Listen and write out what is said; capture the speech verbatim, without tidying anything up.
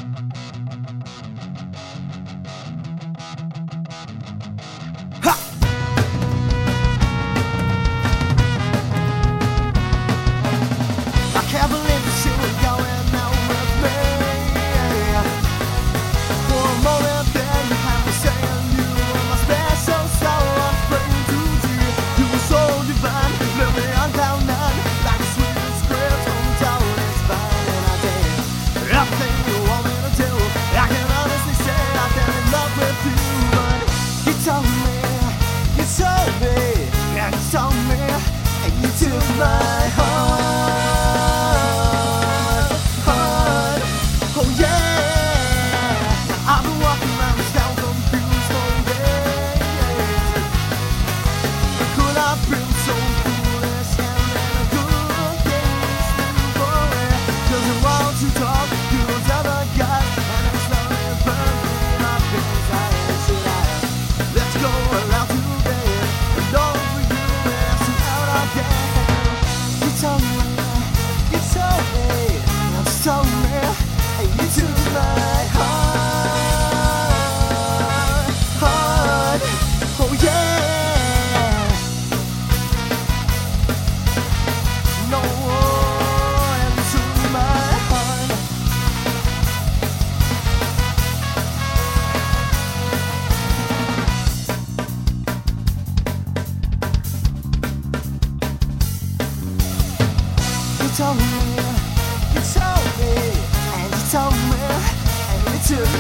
My heart, heart, oh yeah. I've been walking around this town confused for days. Could I been so foolish and then a good things for it? Cause I want to talk to those other guys, and I'm slowly burning up inside. Should I? Let's go around today. And all for you is out of there. You told me, you told me, you told me, you took my heart, heart, oh yeah. No, and you took my heart. You told me, you told me, and you told me, and you took